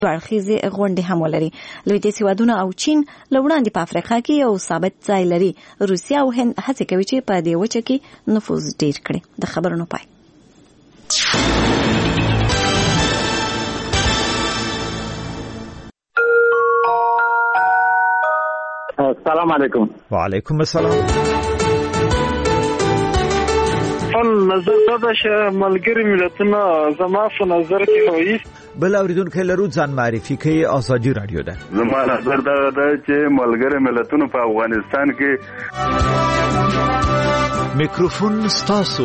اړخیزې غونډې هم ولري. لویدیځ هېوادونه او چین له وړاندې په افریقا کې یو ثابت ځای لري. روسیه او هند هڅې کوي چې په دې وچه کې نفوذ ډېر کړي. د خبرونو پای. السلام علیکم. وعلیکم السلام. نظر دا چې ملګری ملتونه زما په نظر کې هوایي بل اوریدونکو لرو ځان معرفي کوي. ازادي رادیو ده. زما نظر دا چې ملګری ملتونه په افغانستان کې میکروفون ستاسو.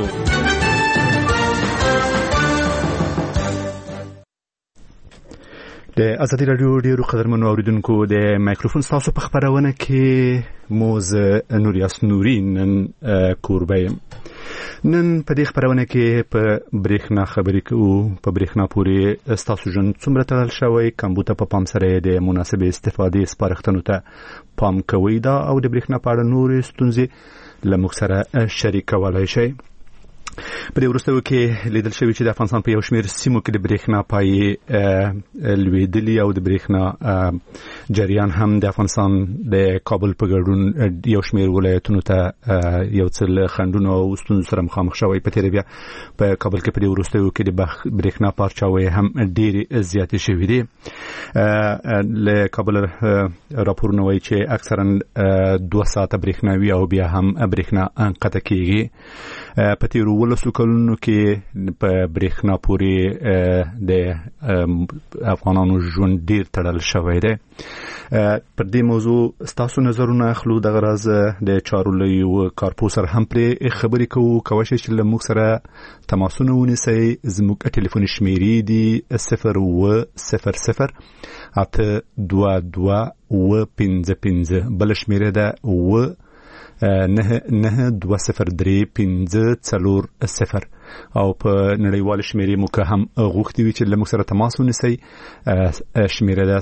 د ازادي رادیو ډیرو قدرمنو اوریدونکو د میکروفون ستاسو په خبرونه کې موز نوریاس نوري نن کوربه نن په دې خبرونه کې په برېښنا خبرې کوو. په برېښنا پورې ستاسو ژوند څومره تړل شوی؟ کمبوته په پام سره د مناسبې استفادې سپارښتنو ته پام کوئ دا او د برېښنا په اړه نورې ستونزې له موږ سره شریکولی شئ. په دې وروستیو کې لیدل شوي چې د افغانستان په یو شمېر سیمو کې د برېښنا پایې لوېدلي او د برېښنا جریان هم د افغانستان د کابل په ګډون یو شمېر ولایتونو ته یو څه له خنډونو او ستونزو سره مخامخ شوی. په تېره بیا په کابل کې په دې وروستیو کې د برېښنا پارچاوۍ هم ډېرې زیاتې شوي دي. له کابل راپورونه وایي چې اکثرا 2 ساعته برېښنا وي او بیا هم برېښنا قطع کېږي. په تېرو 12 کلونو کې په برېښنا پورې د افغانانو ژوند ډېر تړل شوی دی. پر دې موضوع ستاسو نظرونه اخلو. دغه راز د چارو له یو کارپو سره هم پرې خبرې کوو. کولی شئ چې له موږ سره تماسونه ونیسئ. زموږ ټلیفوني شمېرې دي 020 822 955. بله شمېره ده 9920350 او په نړیوال شمیرې مو که هم غوښتي وي چې له موږ سره تماس ونیسئ. شمیره ده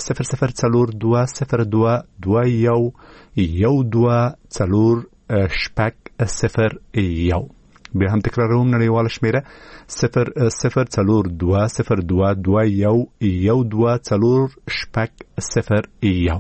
00202212401. بیا هم تکراروم نړیوال شمیره 00222212401.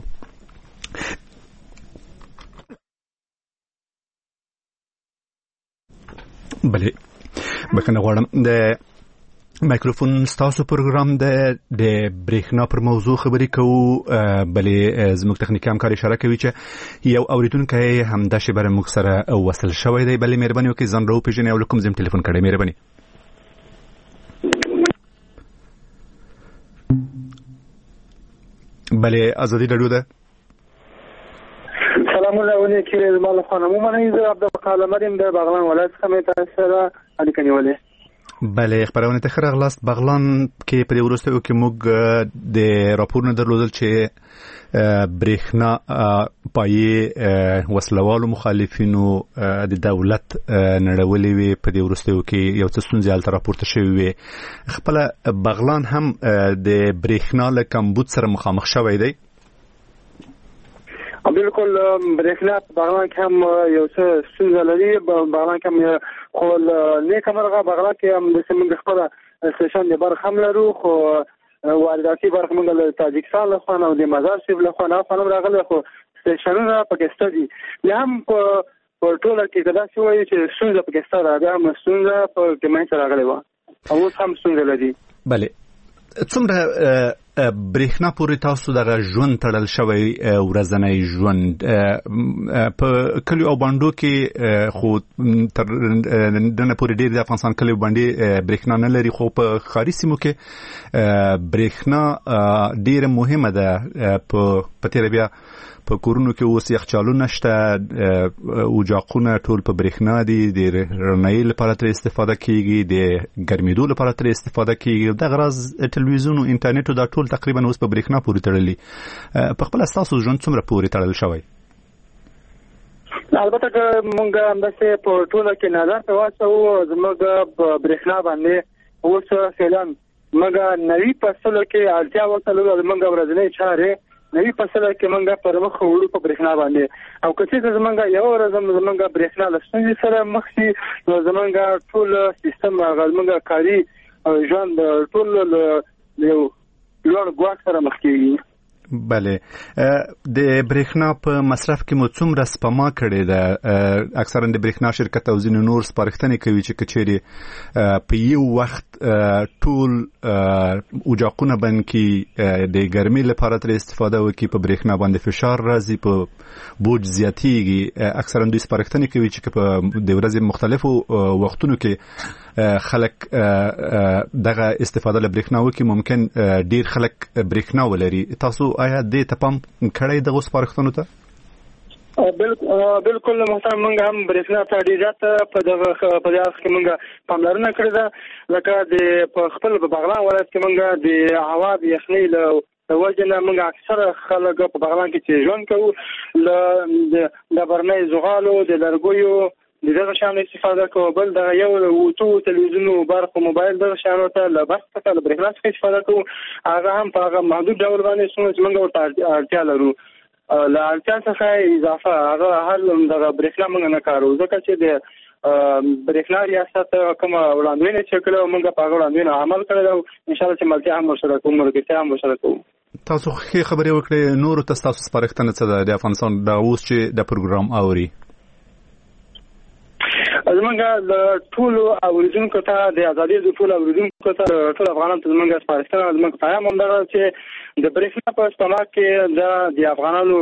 بله بکنه غواړم د میکروفون ستاسو پروګرام د برېښنا پر موضوع خبرې کوو. بلې زموږ تخنیکي همکار اشاره کوي چې یو اوریدونکی همدا شیبه موږ سره وصل شوی دی. بلې مهرباني وکړئ ځان راوپېژنئ او له کوم ځای ټلیفون کړی. مهرباني. بلې ازادي رادیو ده. سلام علیکم. مال خانم منی زه عبدالقادر مریم د بغلان ولایت څخه مې تاسو سره اړیکه نیولې. بله خبرونه ته ښه راغلاست. بغلان کې په دې وروستیو کې موږ د راپورونه درلودل چې برېښنا پایې وسلوالو مخالفینو د دولت نړولې وي. په دې وروستیو کې یو څه ستونزې هلته راپورته شوې وي. خپله بغلان هم د برېښنا له کمبود سره مخامخ شوی دی. بالکل برېښنا بغلان کې هم یو څه ستونزه لري. بغلان کې هم خو نیکه مرغه بغلان کې هم د موږ خپله سټیشن د برخه هم لرو، خو وارداتي برخه موږ له تاجکستان له خوا او د مزار شریف له خوا هم راغلی، خو سټیشنونه پکې شته دي. بیا هم په ټوله کې داسې وایي چې ستونزه پکې شته ده. بیا هم ستونزه په کې منځته راغلې وه او اوس هم ستونزه لري. بله څومره برېښنا پورې تاسو دغه ژوند تړل شوی ورځنی ژوند په کلیو او بانډو کې خو تر ننه پورې ډېر د افغانستان کلیو باندې برېښنا نه لري، خو په ښاري سیمو کې برېښنا ډېره مهمه ده. په تېره بیا په کورونو کې اوس یخچالونه شته، اجاقونه ټول په برېښنا دي، د رڼایي لپاره ترې استفاده کېږي، د ګرمېدو لپاره ترې استفاده کېږي. دغه راز ټلویزیون او انټرنېټ دا ټول تقریبا اوس په برېښنا پورې تړلي. په خپله ستاسو ژوند څومره پورې تړل شوی؟ البته که مونږ همداسې په ټوله کې نظر ته واچوو، زموږ په برېښنا باندې اوس فعلا موږ نوي فصلو کې اړتیا ورته لرو. زموږ ورځنۍ چارې نوي فصله کې موږ پر مخ وړو په برېښنا باندې، او که څه زموږ یو ورځ زموږ برېښنا له ستونزې سره مخ شي، نو زموږ ټول سیستم زموږ کاري ژوند ټول یو لوړ ګواښ سره مخ کیږي. بله د برېښنا په مصرف کې مو څومره سپما کړې ده؟ اکثرا د برېښنا شرکت او ځینې نور سپارښتنې کوي چې که چیرې په یو وخت ټول اجاقونه بند کړي د ګرمۍ لپاره ترې استفاده وکړي، په برېښنا باندې فشار راځي، په بوج زیاتیږي. اکثرا دوی سپارښتنې کوي چې په د ورځې مختلفو وختونو کې خلک دغه استفاده له برېښنا وکړي، ممکن ډیر خلک برېښنا ولري. تاسو آیا دې ته پام کړی دغه سپارښتنو ته؟ بالکل محترم، موږ هم برېښنا ته ډېر زیات په دغه کې موږ پاملرنه کړې ده. لکه په خپل بغلان ولایت کې موږ د هوا د یخنۍ له وجې نه موږ اکثره خلک په بغلان کې چې ژوند کوو د برنۍ زغالو د لرګیو د دغه شان استفاده کوو. بل دغه یو اوتو تلویزیونو برق موبایل دغه شانو ته له برق څخه له برېښنا څخه استفاده کوو. هغه هم په هغه محدود ډول باندې څومره چې موږ ورته اړتیا لرو، له اړتیا څخه اضافه هغه هر دغه برېښنا موږ نه کاروو، ځکه چې د برېښنا ریاست کومه وړاندوینه چې کړې موږ په هغه وړاندوینه عمل کړی او انشاءالله چې ملتیا هم ورسره کوو، ملګرتیا هم ورسره کوو. تاسو ښې خبرې وکړې. نورو ته ستاسو سپارښتنه څه ده د افغانستان د اوس چې د پروګرام اوري؟ زمونږ د ټولو اوریدونکو ته د ازادۍ د ټولو اوریدونکو ته ټول افغانانو ته زمونږ سپارښتنه زمونږ پیغام همدغه چې د برېښنا په سپما کې د افغانانو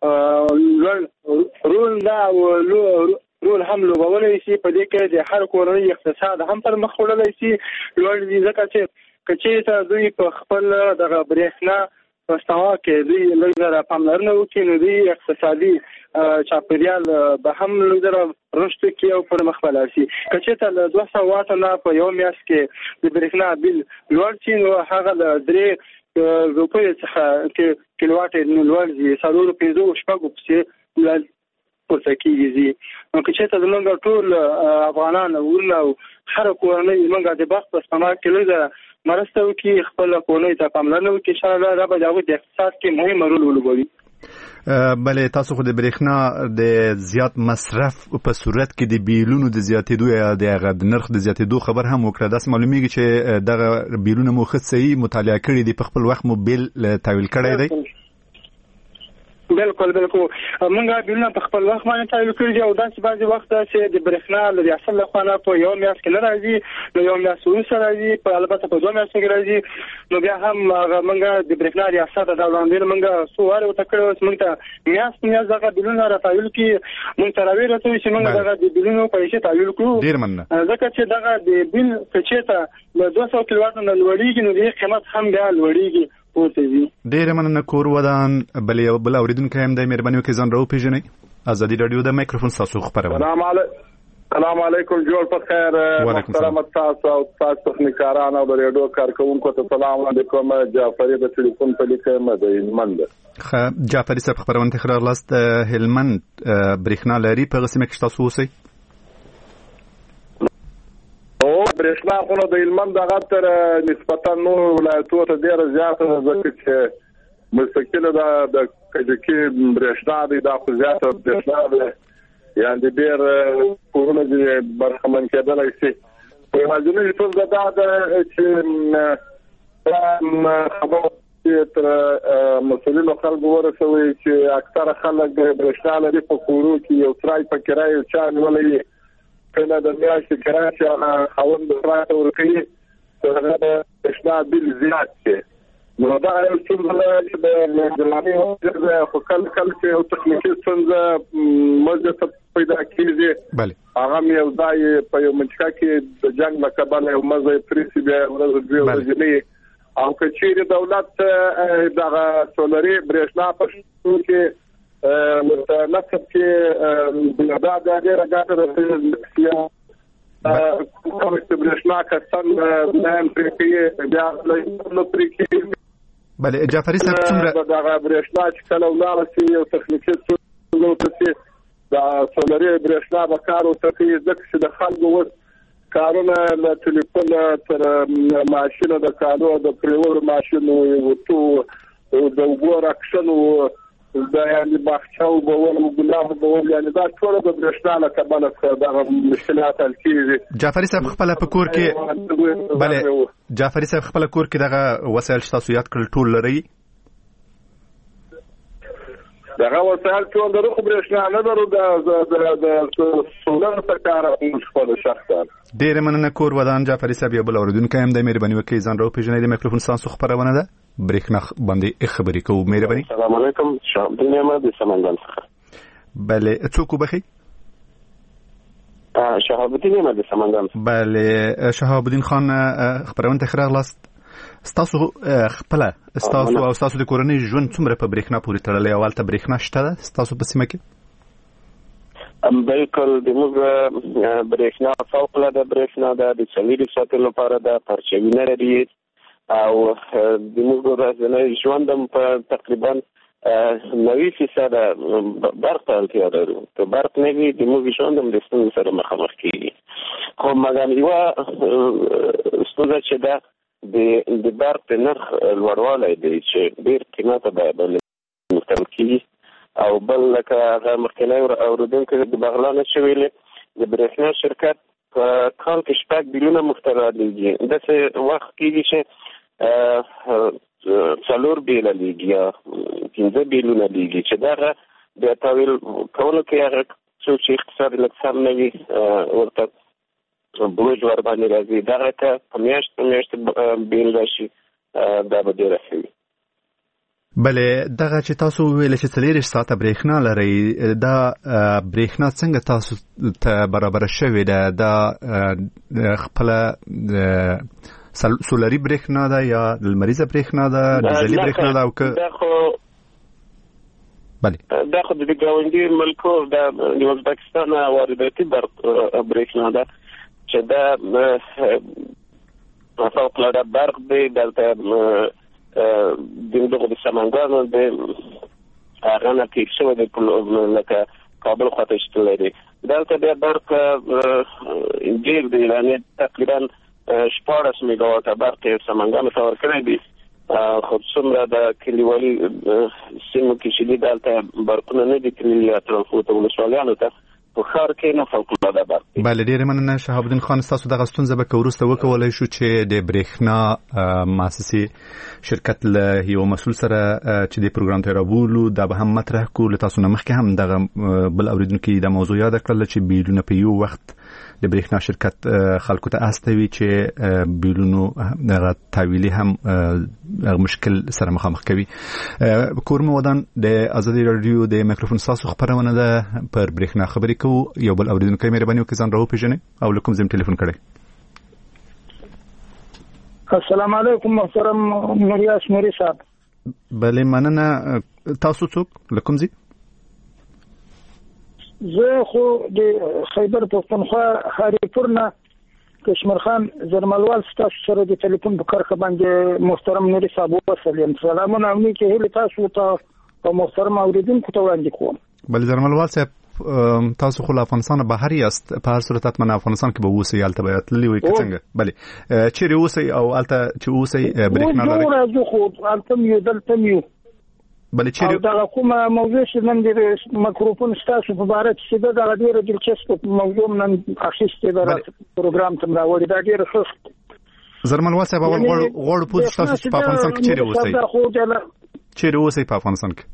لوړ رول ده او رول هم لوبولی شي. په دې کې د هر کورنۍ اقتصاد هم پر مخ وړلی شي لوړ دي، ځکه چې که چېرته دوی په خپل دغه برېښنا په سپما کې دوی لږ زره پاملرنه وکړي نو دوی اقتصادي چاپیریال به هم لږ زره رشد وکړي او پر مخ ولاړ شي. که چېرته له 200 واټو نه په یو میاشت کې د برېښنا بیل لوړ شي نو هغه له 3 روپیو څخه کیلوواټ لوړ شي، 4-5 شپږو پسې پورته کېږي. نو که چېرته زموږ ټول افغانان ورونه او هره کورنۍ زموږ د بخت په سپما کې لږ مرسته وکړي، خپل کورنۍ ته پاملرنه وکړي، انشاءالله دا به د هغوی د اقتصاد کې مهم رول ولوبوي. بله تاسو خو د برېښنا د زیات مصرف په صورت کې د بیلونو د زیاتېدو یا د نرخ د زیاتېدو خبر هم وکړه. داسې معلومیږي چې دغه بیلونه مو ښه صحیح مطالعه کړي دي، په خپل وخت مو بیل تحویل کړی دی؟ بالکل موږ بیلونه په خپل وخت باندې تحویل کړي دي او داسې بعضې وخت چې د برېښنا له ریاست لخوا نه په یو میاشت کې نه راځي، نو یو میاشت وروسته راځي، البته په 2 میاشتو کې راځي. نو بیا هم موږ د برېښنا ریاست د وړاندوینه موږ څو وارې ورته کړې اوس موږ ته میاشت دغه بیلونه را تحویل کړي. موږ ته راویې راته وي چې موږ دغه د بیلونو پیسې تحویل کړو، ډېر مننه. ځکه چې دغه د بیل که چېرته له 200 کیلوواټو نه لوړېږي نو د قیمت هم بیا لوړېږي. ډېر مننه. کور ودان بل اوریدونکی هم د مهرباني وکړئ ځان راوپېژنئ. ازادي راډیو د مایکروفون ستاسو خپرونه. سلام علیکم، جوړ په خیر. محترم تاسو او تاسو تخنیکاران او د ریډیو کارکونکو ته سلام علیکم. جعفری د ټلیفون په لیکم د هلمند. جعفری صاحب خبرونه ته خلاص هلمند برېښنا لري په غسمه کې تاسو اوسئ؟ برېښنا خو د هلمند دغه تر نسبتا نور ولایتونو ته ډېره زیاته ده، ځکه چې مستقله د کجکي برېښنا دی، دا خو زیاته برېښنا ده، یعنې ډېر کورونه دې برخمن کېدلی شي. په یوازینۍ ستونزه دا ده چې خبره چې تر مسؤلینو خلکو ورسوي چې اکثره خلک برېښنا لري، په کورو کې یو سرای په کرایه چا نیولی کله د میاشتې کرایه چې خاوند سرای ته ورکوي هغه د برېښنا بیل زیات شي. نو دا یو ستونزه ده چې د جلاني خو کله چې یو تخنیکي ستونزه موږ ته پیدا کېږي، هغه هم یو ځای په یو منطقه کې د جنګ له کبله یو مزه پرېسي، بیا ورځ 2 ورځې نه او که چیرې دولت دغه سولري برېښنا په شتون کې متناسب کې دا ډېره ګټه رسوي. کوم چې برېښنا کسان نه پرې کوي بیا نه پرې کوي. بله جعفري صاحب څومره دغه برېښنا چې کله ولاړه شي یو تخنیکي ستونزه ورته د سولري برېښنا به کار ورته کوي، ځکه چې د خلکو اوس کارونه له ټلیفون تر ماشینو د کارو د پرېولو ماشین د اوبو راکشنو دا یعنی باغچه وبول او ګلاب وبول یعنی دا ټول د برېښنا له کبله څخه دغه مشکلات حل کېږي. جعفري صاحب خپل په کور کې بله جعفري صاحب خپل کور کې دغه وسایل چې تاسو یاد کړل ټول لري؟ دغه وسایل ټول لرو خو برېښنا نه لرو د سولر څخه کار موږ خپل شخصا. ډېره مننه کور ودان جعفري صاحب. یو بل اورېدونکی هم د مهرباني وکړئ ځان راوپېژنئ. د مایکروفون ستاسو خپرونه ده برېښنا باندې خبرې کوو. مهرباني. السلام علیکم. شهاب الدین احمد د سمنګان څخه. بله څوک وبخئ؟ شهاب الدین احمد د سمنګان. بله شهاب الدین خان خبرونه ته ښه راغلاست. ستاسو خپله ستاسو او ستاسو د کورنۍ ژوند څومره په برېښنا پورې تړلی او هلته برېښنا شته ده ستاسو په سیمه کې؟ بالکل زموږ برېښنا فوقالعاده برېښنا ده د څلورو ساعتو لپاره ده پرچوي نه لري او زموږ ورځنی ژوند هم په تقریبا 90% برق ته اړتیا لرو. که برق نه وي زموږ ژوند هم د ستونزو سره مخامخ کېږي. خو مګر یوه ستونزه چې ده د برق د نرخ لوړوالی دی چې ډېر قیمته باید مختل کېږي. او بل لکه هغه مخکینی اورېدونکی د بغلان چې ویلې د برېښنا شرکت په کال کې 6 بیلیونه مخترع لیږي. داسې وخت کېږي چې 4 بیله لیږي یا 15 بیلونه لیږي چې دغه د تاویل کولو کې هغه څوک چې اقتصاد لږ سم نه وي ورته بوج ور باندې راځي. دغه ته په میاشت بیل راشي دا به ډېره ښه وي. بله دغه چې تاسو ویل چې 4 ساعته برېښنا لرئ دا برېښنا څنګه تاسو ته برابره شوې ده؟ دا خپله سولري برېښنا ده یا لمریزه برېښنا ده ډیزلي برېښنا ده؟ او که دا خو د ګاونډي ملکو د ازبکستان وارداتي برېښنا ده چې دا فوقالعاده برق دی. دلته دغه د سمنګانو د هغه نه تېر شوی دی لکه کابل خواته شتلی دی. دلته بیا برق ډېر دی یعنې تقریبا 14 میګاواټه برق یې سمنګانو ته ورکړی دی. خو څومره د کلیوالي سیمو کې چې دي دلته برقونه نه دي تللي یا ترانسپورټ ولسوالیانو ته په ښار کې نه فوقالعاده برق دی. بله ډېرې مننه شهاب الدین خان. ستاسو دغه ستونزه به که وروسته وکولی شو چې د برېښنا مؤسسې شرکت له یو مسؤل سره چې د پروګرام ته رابولو دا به هم مطرح کړو. له تاسو نه مخکې هم دغه بل اورېدونکي د موضوع یاده کړله چې بیلونه په یو وخت د برېښنا شرکت خلکو ته استوي چې بیلونو دغه تحویلي هم مشکل سره مخامخ کوي. کورمه ودان د ازادي رادیو د مایکروفون ستاسو خبرونه ده پر برېښنا خبرې کوو. یو بل اورېدونکی مهرباني وکړئ ځان راوپېژنئ او له کوم ځای ټلیفون کړی؟ السلام علیکم محترم نوریاس نوري صاحب. بله مننه. تاسو څوک له کوم ځای؟ زه خو د خیبر پښتونخوا هریپور نه کشمیر خان زرملوال ستاسو سره د ټلیفون په کرښه باندې محترم نوري صاحب وسلم. سلامونه او نیکې هیلې تاسو ته او محترم اوریدونکو ته وړاندې کوم. بله زرملوال صاحب تاسو خو له افغانستان بهر یاست، په هر صورت حتما افغانستان کې به اوسئ، هلته به تللي وئ که څنګه؟ بله چیرې اوسئ او هلته چې اوسئ برېښنا لرئ؟ موږ راځو خو هلته م یو دلته م یو. بله چیرې او دغه کومه موضوع چې نن د مایکروفون ستاسو په باره کې چې ده دغه ډېره دلچسپه موضوع نن اخیستې ده پروګرام ته م راوړې. دا ډېره ښه. زرملوال صاحب اول غواړو پوه ستاسو چې په افغانستان کې چیرې اوسئ؟ چیرې اوسئ په افغانستان کې؟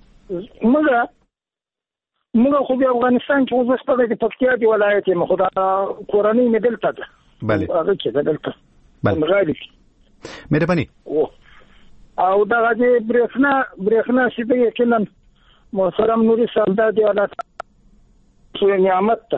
موږ خو د افغانستان کې اوس خپله د پکتیا د ولایت یم، خو دا کورنۍ مې دلته ده. بله هغه کې ده دلته بنغالي کې. مهرباني. او دغه د برېښنا چې ده یقینا محترم نوري صاحب دا د الله تعالی نعمت ده.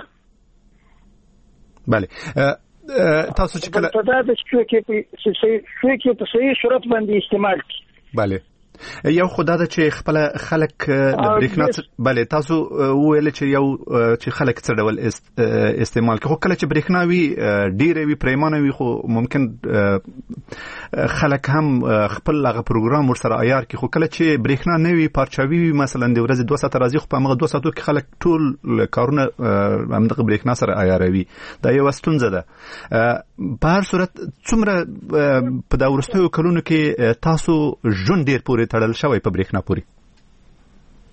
بله تاسو چې کله دا د څوک په صحیح صورت باندې استعمال کړي. بله یو خدا ده چې خپل خلک د برېښنا بله تاسو ویل چې یو چې خلک څه ډول استعمال کوي، خو کله چې برېښنا وي ډیره وي پریمانه وي خو ممکن خلک هم خپل هغه پروګرام ورسره عیار کړي، خو کله چې برېښنا نه وي پارچاوي وي مثلا د ورځې 2 ساعته راځي خو په هغه 2 ساعتو کې خلک ټول کارونه همدغه برېښنا سره عیاروي. دا یو ستونزه ده. په هر صورت څومره په دا وروستیو کلونو کې تاسو ژوند ډېر پورې تړل شوی په برېښنا پورې؟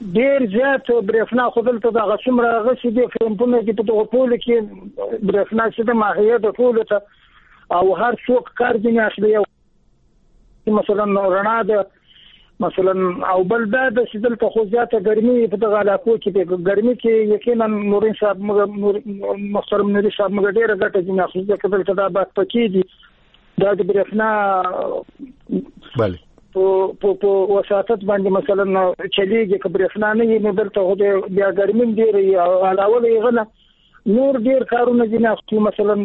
ډیر زیات برېښنا خو دلته دغه څومره غسي دي کمپونه کې په دغه ټول کې برېښنا چې د ماهیه د ټول ته او هر څوک کار دي نه اخلي مثلا رڼا ده مثلا او بل دا د دلته خو زیاته ګرمي په دغه علاقو کې په ګرمي کې یقینا نورین صاحب محترم نوري صاحب موږ ډیره ګټه دي نه خو ځکه دلته دا بات پکې دي دا د برېښنا بله په وساتت باندې مثلا چلیږي که برېښنا نه وي نو دلته خو بیا ګرمي ډیره او علاوه یې غنه نور ډیر کارونه دي نه مثلا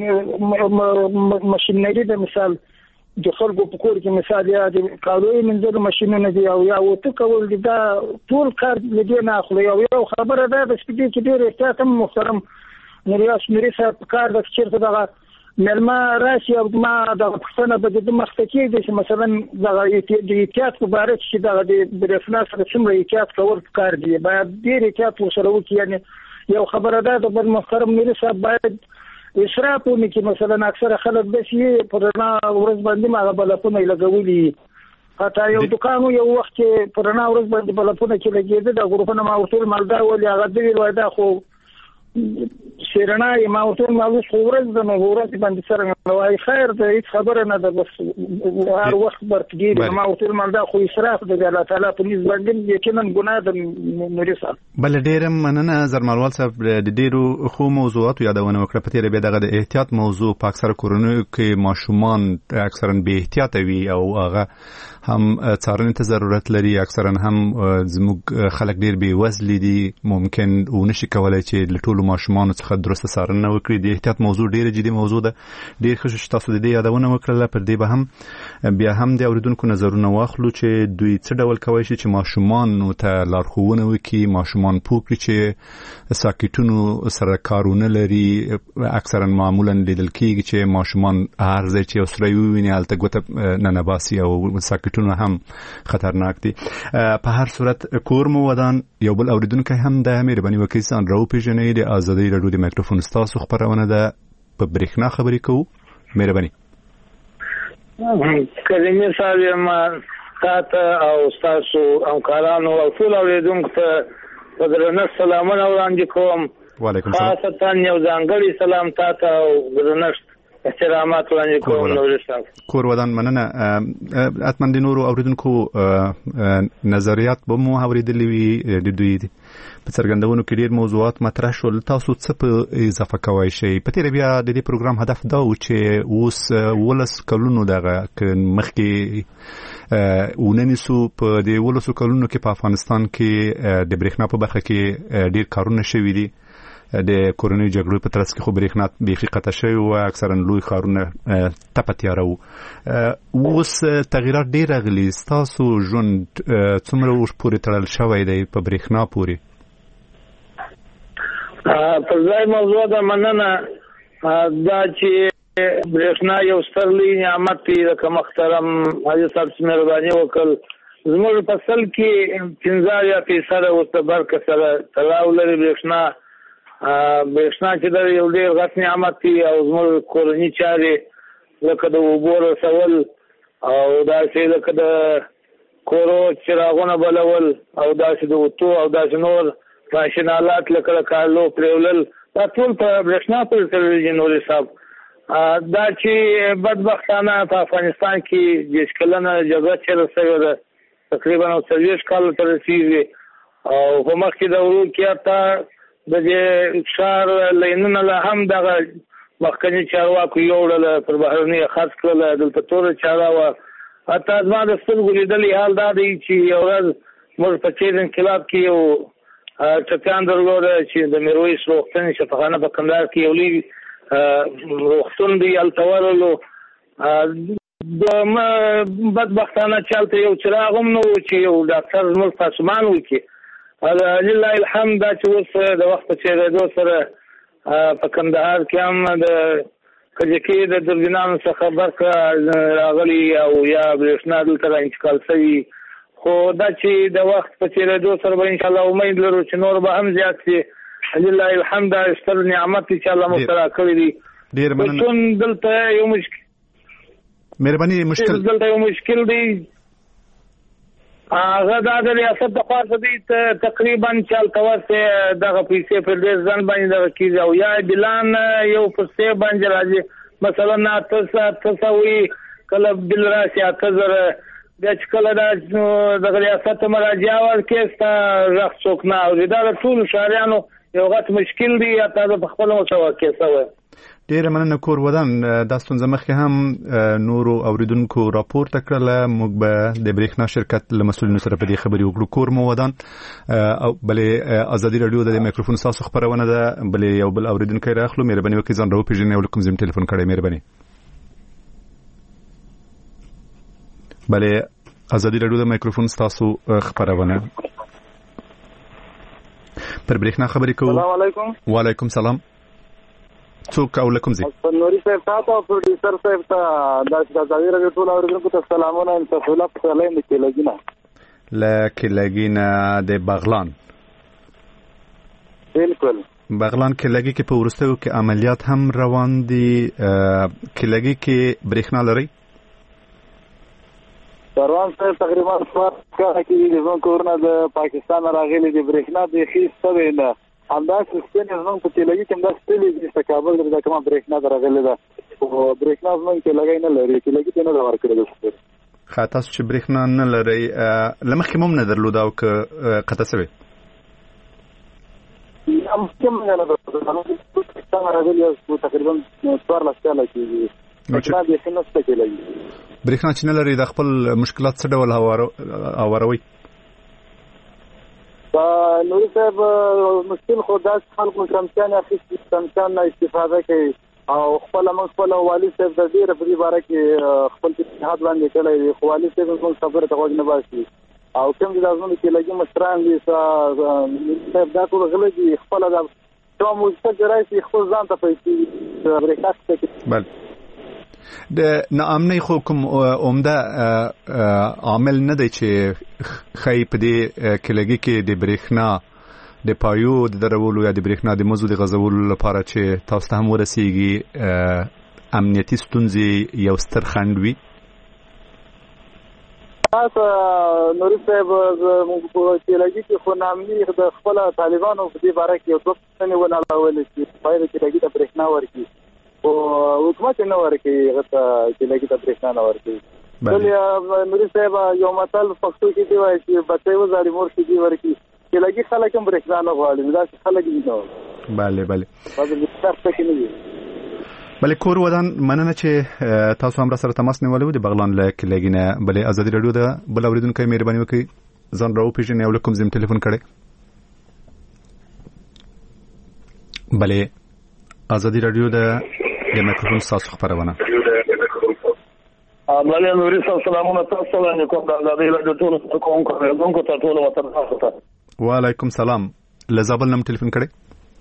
ماشینري د مثال د خلکو په کور کې مثال یا د کاروي منځلو ماشینونه دي او یا وته کول دي دا ټول کار لدی نه اخلي او یو خبره ده د سپیډ کې ډیر احتیاط هم محترم نوري صاحب کار د چیرته دغه ملما راشي او ما د پښتنه په دې مخ ته کې دي مثلا دغه احتیاط په اړه چې دغه د برېښنا سره څومره احتیاط کول کار دی باید ډیر احتیاط وسره وکړي یعنی یو خبره ده د محترم نوري صاحب باید اسراف ونکړي مثلا اکثره خلک د شي پرنا ورځ باندې ما بلپونه لګولي حتی یو دکان یو وخت پرنا ورځ باندې بلپونه کې لګیده د غروپونه ما ورته مالدا ولې هغه دی وایدا خو شیرنا یې ما ورته مالوس ورځ د ورځ باندې سره وای خیر د هیڅ خبره نه ده بس هر وخت برتګي ما ورته مالدا خو اسراف د الله تعالی په نسبت باندې یقینا ګناه د نوري صاحب بل ډیرم مننه زرمالوال صاحب د ډیرو خو موضوعات یادونه وکړه په تیر به دغه د احتیاط موضوع په اکثر کورونو کې ماشومان اکثرا به احتیاط وي او هغه هم څارنې ته ضرورت لري اکثرا هم زموږ خلک ډیر بې وزلي دي ممکن ونشي کولای چې له ټولو ماشومانو څخه درسته څارنه وکړي د احتیاط موضوع ډیره جدي موضوع ده ډیر ښه چې تاسو د دې یادونه وکړله پر دې به هم بیا هم د اوریدونکو نظرونه واخلو چې دوی څه ډول کوي چې ماشومانو ته لارښوونه وکړي ماشومان پوه کړي چې ساکټونو سره کارونه لري اکثرا معمولا لیدل کېږي چې ماشومان هر ځای چې اوسره وویني هلته ګوته ننباسي او ساکټونه هم خطرناک دي په هر صورت کور مو ودان یو بل اوریدونکو هم د مهرباني وکړئ ځان راوپېژنئ د ازادۍ راډیو د مایکروفون ستاسو خپرونه ده په برېښنا خبرې کوو مهرباني کریمي صاحب یم تاسو او تاسو همکارانو او ټول اوریدونکو ته په درنښت سلامونه وړاندې کوم وعلیکم السلام خاصه یو ځانګړی سلام تاسو او درنښت احترامات وړاندې کوم نوري صاحب کور ودان مننه اتمن د نورو اوریدونکو نظریات به مو اوریدلې وي د دوی په څرګندونو کې ډېر موضوعات مطرح شول تاسو څه په اضافه کوئ شئ په تیر بیا د دې پروګرام هدف دا و چې اوس ولس کلونو دغه مخکې وننسو په دې ولسو کلونو کې په افغانستان کې د برېښنا په برخه کې ډېر کارونه شوي دي د کورونی جګړو په ترڅ کې خو برېښنا بیخي قطع شوی او اکثرا لوی ښارونه تپه تیاره وو اوس تغییرات ډېر راغلي ستاسو ژوند څومره پورې تړل شوی دی په برېښنا پورې پر ځای موضوع ده مننه دا چې برېښنا یو ستر لوی نعمت دی لکه محترم حاجي صاحب مهرباني وکړ زموږ په فصل کې 15% اوس د برق سره تړاو لري برېښنا چې دا یو ډېر غټ نعمت دی او زموږ کورني چارې لکه د اوبو رسول او داسې لکه د کورو چراغونه بلول او داسې د اوتو او داسې نور ماشین آلات لکه د کارلو پرېولل دا ټول په برېښنا پورې تړلي دي نوري صاحب دا چې بدبختانه په افغانستان کې 10 کلنه جګړه چیرې شوې ده تقریبا 40 کال ته رسېږي او په مخکې دورو کې حتی د دې ښار لینونه له هم دغه مخکني چارواکو یوړل پر بهرني خرڅ کړل دلته تور چاره وه حتی زما د سترګو لیدلي حال دا دی چې یو ورځ موږ په چیر انقلاب کې یو ټپیان درلوده چې د میرویس روغتون شفاخانه په کندهار کې یو لوی روغتون دی هلته ورغلو بدبختانه چې هلته یو چراغ هم نه و چې یو ډاکټر زموږ پاسمان وکړي لله الحمد دا چې اوس د وخت په تېرېدو سره په کندهار کې هم د کجکي د دوربینانو څخه برق راغلي او یا برېښنا دلته را انتقال شوي خو دا چې د وخت په تېرېدو سره به انشاءالله امید لرو چې نور به هم زیات شي لله الحمد دا ستر نعمت چې الله موږ ته راکړی دی ډېر مننه دلته یو مشکل مهرباني مشکل دلته یو مشکل دی هغه د ریاست د خوا څخه تقریبا 40 دغه پیسې په دې ځان باندې دغه کیږي او یا بلان یو پیسې باندې راځي مثلا تاسو کله بل راشي 8000 د چکل د ریاست مراجعه ورکسته رخ څوک نه او دا ټول شهريانو یو غټ مشکل دی تاسو په خپل متوقع سوي ډیر مننه کور ودان د ستونزه مخکې هم نورو اوریدونکو راپور تکړه موږ به د بریښنا شرکت له مسؤلینو سره په دې خبرې وکړو کور مو ودان او بلې ازادي رادیو د میکروفون تاسو خبرونه ده بلې یو بل اوریدونکو راخلو مهرباني وکړئ ځان راو پیژنئ او کوم زم ټلیفون کړئ مهرباني بلې ازادي رادیو د میکروفون تاسو خبرونه پر بریښنا خبرې کوو السلام علیکم وعلیکم السلام څوک او لکم زی نوري صاحب تاسو او پروډوسر صاحب ته د ازادي رادیو ټول اوریدونکو ته سلامونه ان شاء الله په لاین کې لګینا د بغلان بالکل بغلان کې لګي کې په ورستو کې عملیات هم روان دي کې لګي کې بریښنا لري روان صاحب تقریبا څوار کې د ځون کورونه د پاکستان راغلي د بریښنا د خېسته وینه همداس ستنې زموږ په تلګي کې همداس ستلې د کابل د کومه بریښنا راغلي ده او بریښنا زموږ کې لګای نه لري چې لګي نه ورکړل شي خاطر چې بریښنا نه لري لمخې مم نه درلود او ک قطه سوي هم کوم نه لري څنګه راغلي او تقریبا 14 کاله کې بریښنا د خنسته کې لګي بریښنا چې نه لري د خپل مشکلات څه ډول اوروي نوري صاحب مشکل خو داس خلکو کمچان اخیستي کمچان نه استفاده کوي او خپل خپل والي صاحب د دې په اړه کې خپل اتحاد باندې کړی خو والي صاحب کوم خبره ته وځنه باسي او کوم د لازم کې لګي مشران دي صاحب دا ټول غلطي خپل د کوم مستقرای چې خپل ځان ته پیسې بریښنا کې بل د ناامنۍ خو کوم عمده عامل نه دی چې خی په دې کې لګي کې د بریښنا د پایو د درولو یا د بریښنا د موضوع د غزولو لپاره چې تاسو ته هم ورسیږي امنیتي ستونزې یو ستر خنډ وي تاسو نوري صاحب موږ په کې لګي کې خو نامني د خپل طالبانو په دې باره کې یو څه څنګه ونالول چې پای کې لګي د بریښنا ورکی او حکومت نه ورکی غته چې لګي د بریښنا نه ورکی بل نوري صاحب یو مثال پښتو کې دی وایي چې بچي وزاري مور کې دی ورکی چې لګي خلک هم بریښنا نه غواړي دا خلک دي نو bale بله بله کور ودان مننه چې تاسو هم را سره تماس نیولې د بغلان لګینه بله ازادي رادیو ده بل اوریدونکو مهرباني وکړئ ځان راو پیژنئ او کوم زم ټلیفون کړئ بله ازادي رادیو ده د میکروفون تاسو خبرونه بله نوري سلامونه تاسو له کوم د ازادي رادیو ټول کوونکو ته ټول وطن تاسو وعلیکم سلام لزابل نم ټلیفون کړئ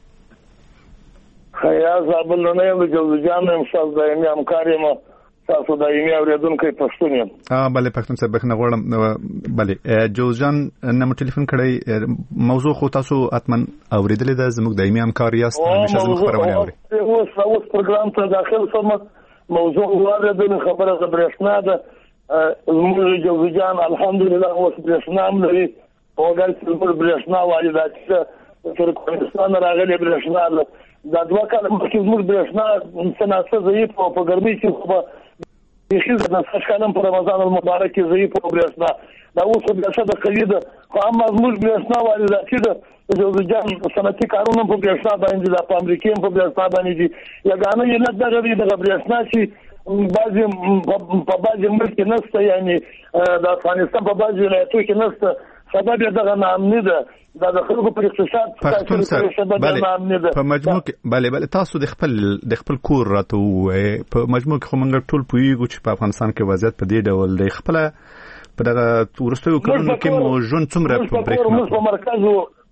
خیا زابل نه یم جوزجان هم تاسو دایمي همکار یم تاسو دایمي اوریدونکو پښتون یم بله پښتون څخه بخنه غواړم بله جوزجان نم ټلیفون کړئ موضوع خو تاسو اتمن اوریدلې ده زموږ دایمي همکار یاست همیشه زموږ خبرونه اوري اوس پروګرام ته داخل شوم موضوع واردن خبره د بریښنا ده زموږ جوزجان الحمدلله اوس بریښنا هم لري او ګل بریښنا واردات تر کوهستان راغلي بریښنا دا دوه کاله مخکې زموږ بریښنا سناسه ضعیف او په ګرمۍ کې خو به هیڅ د څښکانم په رمضان المبارک کې ضعیف او بریښنا دا اوس بریښنا د قلیده خو هم زموږ بریښنا واردات ده جوزجان صنعتي کارونه په بریښنا باندې د امریکا په بریښنا باندې دي یګانه یې نه دغه د بریښنا چې بعضي ملک نشته یعنی د افغانستان په بعضي ولایتونو کې نشته سبب دغه نامنی ده دا د خلکو پر اقتصاد پښتون سره بله په مجموع کې بله تاسو د خپل کور راته وایي په مجموع کې خو موږ ټول پوهیږو چې په افغانستان کې وضعیت په دې ډول دی خپل په دغه ورستیو کلونو کې مو ژوند څومره په بریښنا په مرکز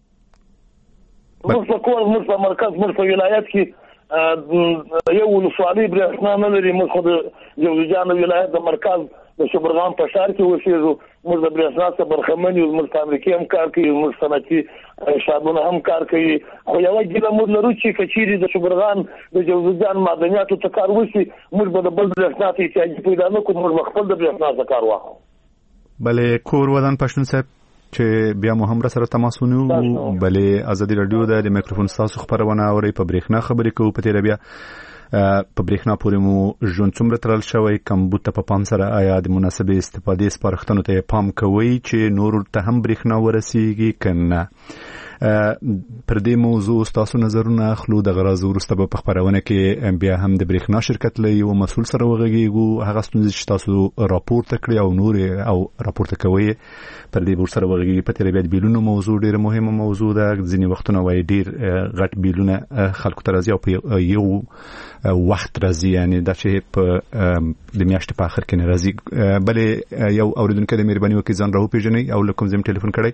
موږ په مرکز موږ په ولایت کې یو ولسوالي بریښنا نه لري موږ د جوزجان ولایت د مرکز د شبرغان په شهر کې اوسېږو موږ د بریښنا څخه برخمن یو موږ په امریکا هم کار کوي موږ صنعتي شابونه هم کار کوي خو یو ګیله موږ لرو چې کچيري د شبرغان د جوزجان معدنیاتو ته کار وشي موږ به د بل بریښنا ته احتیاج پیدا نه کوو موږ خپل د بریښنا څخه کار واخلو بلې کور ودان پښتون صاحب چې بیا مو هم سره تماس ونیو. بلې ازادي رادیو د میکروفون تاسو خبرونه اوري په برېښنا خبرې کوو په تیر بیا په برېښنا پورې مو ژوند څومره ترل شوی کمبود ته په پام سره آیا د مناسبې استفادې سپارښتنو ته پام کوي چې نور ته هم برېښنا ورسیږي کنه؟ پر دې موضوع تاسو نظرونه اخلو. د غراض ورسته په خبرونه کې بیا هم د برېښنا شرکت له یو مسول سره وغږیږو هغه ستونزې چې تاسو راپورته کړی او نور او راپورته کوي پر دې ور سره وغږیږي. په تیر بیا د بیلونو موضوع ډیره مهمه موضوع ده. ځینې وختونه وایي ډیر غټ بیلونه خلکو ته راځي او په یو وخت راځي یعنی دا چې په د میاشتې په اخر کې نه راځي. بلې یو اوریدونکو د مهرباني وکړئ ځان راوپېژنئ او له کوم ځای ټلیفون کړی؟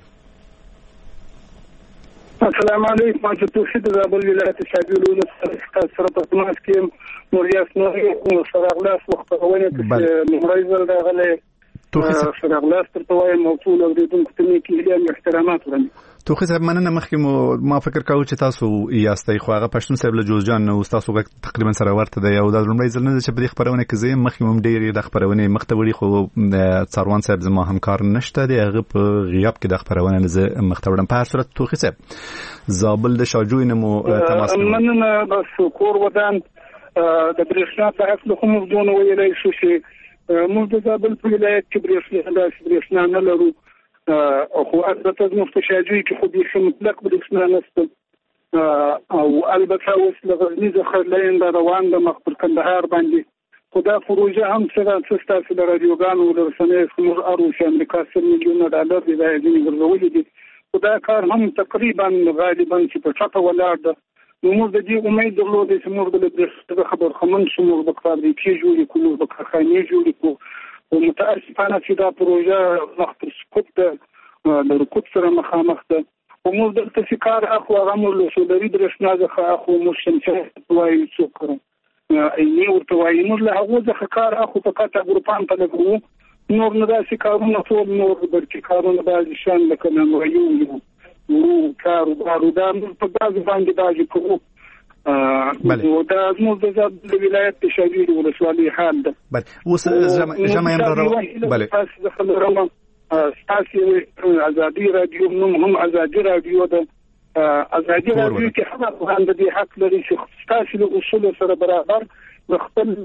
السلام علیکم. ما چې توحید د زابل ولایت شاګردو له سره په تماس کې نوریاس نوري او سراغلاس وختونه چې مهرایزل راغله سراغلاس تر وایم موصول او د دې تکنیکی له احترامات ورنه توخی صاحب مننه. مخکې ما فکر کاوه چې تاسو یاستئ خو هغه پښتون صاحب له جوزجان نو تاسو تقریبا سره ورته دی او د لومړی ځل نه چې په دې خبرونه کې زه مخکې هم ډېر د خبرونه مختوړي خو څاروان صاحب زما همکار نشته دی هغه په غیاب کې د خبرونه زه مختوړم. په هر صورت توخی صاحب زابل د شاجوی نمو تماس مننه. بس کور ودان د برېښنا په اصل خو موږ دونه ویلای شو چې موږ د زابل په ولایت کې برېښنا نه لرو خو البته زموږ په شاجوی کې خو دې مطلق برېښنا نشته او البته اوس له غزني څخه لاین روان د مخ پر کندهار باندې خو دا پروژه هم څه ستاسو د رادیوګانو د رسنیو څخه ارو چې امریکا $100 میلیون د ځینې ورغولې دي خو دا کار هم تقریبا غالبا چې په ټاپه ولاړ ده. نو موږ د دې امید درلوده چې موږ د برېښنا خبرخمن شو موږ د فابریکې جوړې کوو موږ د کارخانې جوړې کوو او متاسفانه چې دا پروژه مخ پر سقوط ده د رکود سره مخامخ ده او موږ دلته چې کار اخو هغه موږ له سولري برېښنا څخه اخو موږ شمسي وایي څوک کړو اینې ورته وایي موږ له هغو څخه کار اخو په کاته ګروپان په لګو نور نه داسې کارونه ټول نور برکې کارونه بعضې شیان لکه نمایو کار او دا موږ په بعضې باندې بعضې کوو او دا زموږ د زابل ولایت د شاجوی ولسوالۍ حال ده. اوس جمع بله ستاسو ازادي رادیو نوم هم ازادي رادیو ده. ازادي رادیو کې هم افغان د دې حق لري چې ستاسو له اصول سره برابر د خپل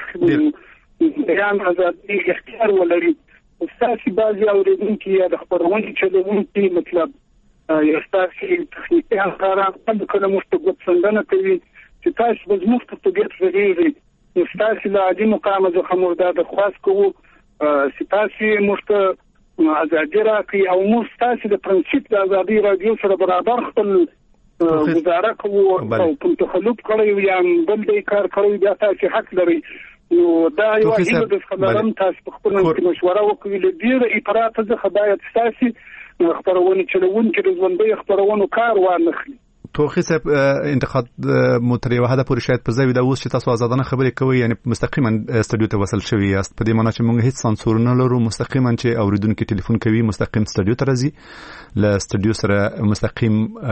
بیان ازادي اختیار ولري. ستاسو بعضي اوریدونکي یا د خبرونې چلوونکي مطلب یا ستاسو تخنیکي همکاران خپل کله مستقبل څنګه کوي چې تاسو به زموږ په توګه تغیري نو ستاسو له عادي مقام څخه موږ دا درخواست کوو چې تاسو موږ ازادي راکړي او موږ ستاسو د پرنسيپ د ازادي رادیو سره برابر خپل گزاره کوو او کوم تخلف کړی یا بل دې کار کړی بیا تاسو حق لري. نو دا یو هیله د خبرم تاسو په خپل مشوره وکړئ له ډیره اطاعت څخه باید تاسو خبرونه چلوونکي د ژوندۍ خبرونو کار وانخلي. توخی صاحب انتقاد متری وحده پورې شاید په ځای دا اوس چې تاسو آزادانه خبرې کوي یعنی مستقیما استودیو ته وصل شوی یاست په دې معنی چې موږ هیڅ سانسور نه لرو مستقیما چې اوریدونکو ټلیفون کوي مستقیم استودیو ته راځي له استودیو سره مستقیم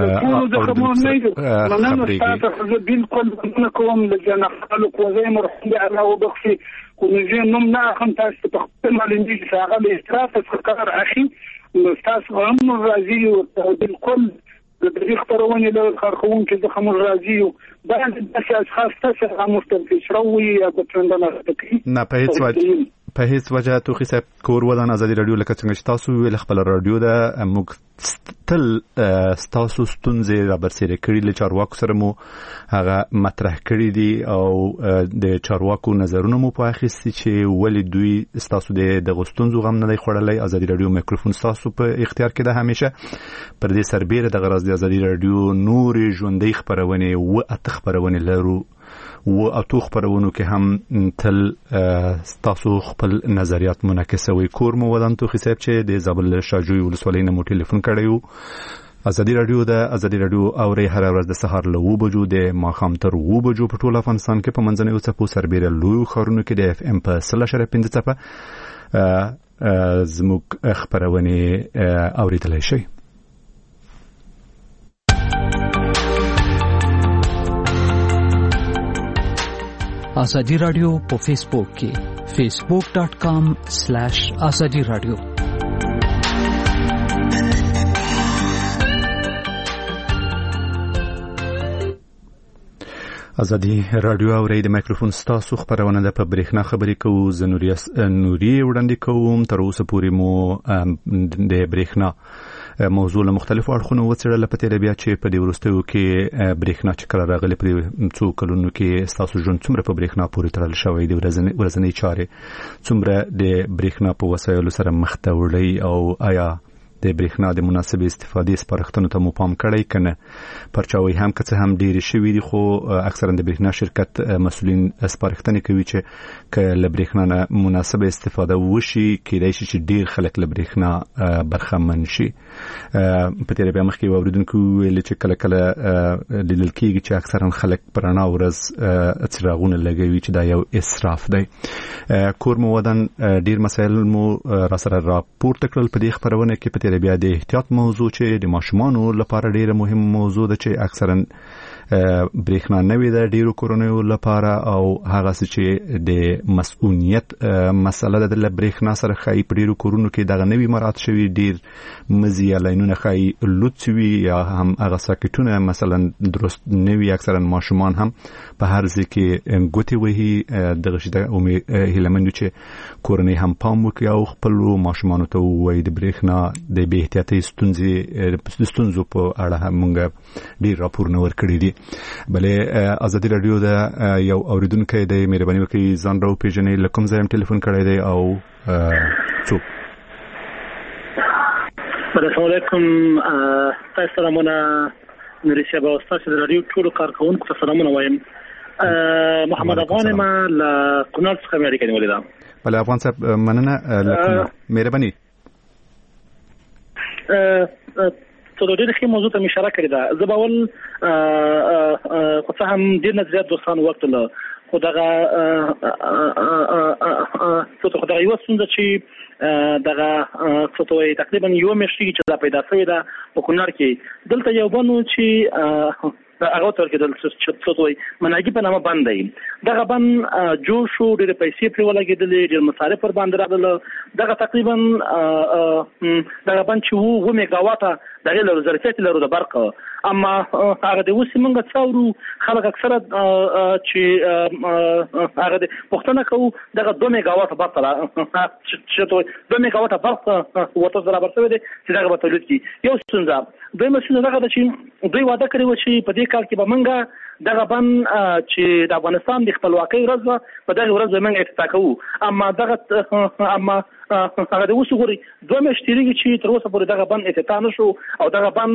خبرې بالکل نه کوم لجنه خلق وزي مرحله الله وبخشي ونجي نوم نه هم تاسو په خپل مالندي څنګه له استراحت کار اخی تاسو هم راځي بالکل د دې خبرونه له خارخونکو څخه موږ راځي بعض اشخاص تاسو مستفید شروي یا په څنګه نه په هیڅ وجه توخی صاحب کور ودان ازادي رادیو لکه څنګه چې تاسو ویل خپل رادیو ده موږ تل تاسو ستونزې را برسېره کړي له چارواکو سره مو هغه مطرح کړي دي او د چارواکو نظرونه مو په اخیستي چې ولې دوی تاسو د غستونزو غم نه دی خوړلای. ازادي رادیو میکروفون تاسو په اختیار کې ده همیشه پر دې سربېره د غرض د ازادي رادیو نور ژوندۍ خبرونه او اته خبرونه لرو و اتو خبرونو کې هم تل تاسو خپل نظریات منعکسوي. کور مو ودان توخی صاحب چې د زابل شاجوی ولسوالۍ نه مو ټلیفون کړیو. ازادي رادیو د ازادي رادیو اوري هر ورځ د سهار له 2 بجو د ماښام تر 2 بجو په ټول افغانستان کې په منځنۍ څپو سربېره لوی خبرونه کې د اف ام په 0.5 څپه زموږ خبرونه اوریدلای شي. آزادی رادیو په فیسبوک کې facebook.com/azadi radio ازادي رادیو اوري د مایکروفون ستاسو خبرونه د په برېښنا خبرې کوو زنوریاس نوري وړاندې کوم تر اوسه پورې مو د برېښنا موضوع له مختلفو اړخونو وڅېړل په تیر بیا چې په دې وروستیو کې برېښنا چې کله راغلي په څو کلونو کې ستاسو ژوند څومره په برېښنا پورې تړل شوی دی ورځنۍ چارې څومره د برېښنا په وسایلو سره مخ ته وړي او آیا د برېښنا د مناسب استفادې سپارښتنو ته مو پام کړی کنه پرچاوي هم که څه هم ډېری شوي دي خو اکثرا د برېښنا شرکت مسؤلین سپارښتنې کوي چې که له برېښنا نه مناسب استفاده وشي کېدای شي چې ډېر خلک له برېښنا برخمن شي په تېره بیا مخکې واوریدونکو ویل چې کله کله لیدل کېږي چې اکثرا خلک په رڼا ورځ څراغونه لګوي چې دا یو اسراف دی کور مو ودان ډېر مسایل مو راسره راپورته کړل په دې خپرونه کې په بیا د احتیاط موضوع چې د ماشومانو لپاره ډیره مهم موضوع ده چې اکثرا برېښنا نوي ده ډیرو کورونو لپاره او هغه چې د مسؤلیت مسله ده د برېښنا سره خای په ډیرو کورونو کې دغه نوي مراد شوی ډیر مزي لاینونه خای لوڅوي یا هم هغه ساکټونه مثلا درست نوي اکثرا ماشومان هم په هر ځای کې ګوتې وهي دغه شی د هیلمنو چې کورنۍ هم پام وکړي او خپل ماشومانو ته وایي د برېښنا د بې احتیاطۍ ستونزو په اړه موږ ډیر راپورونه ورکړي دي بلې ازادي رادیو د یو اوریدونکو د مهرباني وکړئ ځان راو پیژنې لکم ځایم ټلیفون کړی دی او څوک السلام علیکم تاسو سلامونه نوري شبا استاد د رادیو ټول کارکونکو ته سلامونه وایم محمد افغان ما له کونړ څخه امریکا نیولې ده بل افغان صاحب مننه لکه مهرباني څه د دې موضوع ته اشاره کړې ده زبول خو څه هم ډېر نظریات دوستان وکړل خو دغه څه یو څنګه چې دغه څه تقریبا یو میاشتې چې دا پیدا شوې ده په کونړ کې دلته یو بنو چې هغه تر کې د څه مناګي په نامه باندې دغه بن جوړ شو ډېر پیسې پر ولګېدلې ډېر مصارف پر باندې راغله دغه تقریبا دغه بن چې و میگاواټه دغه له ظرفیت لرو د برق اما هغه د اوس موږ څاورو خلک اکثره چې هغه د پښتنه کو دغه 2 میگاواټه برق چې 2 میگاواټه برق وته برابر شوی دی چې دغه په تولید کې یو څنګه دوی مسله دغه چې دوی وعده کړی و چې په دې کال کې به موږ دغه بن چې د افغانستان د خپلواکۍ ورځ په دغه ورځ موږ افتتاح کوو اما دغه هغه د اوس غوري 2 میاشتې چې تر اوسه پورې دغه بن افتتاح نشو او دغه بن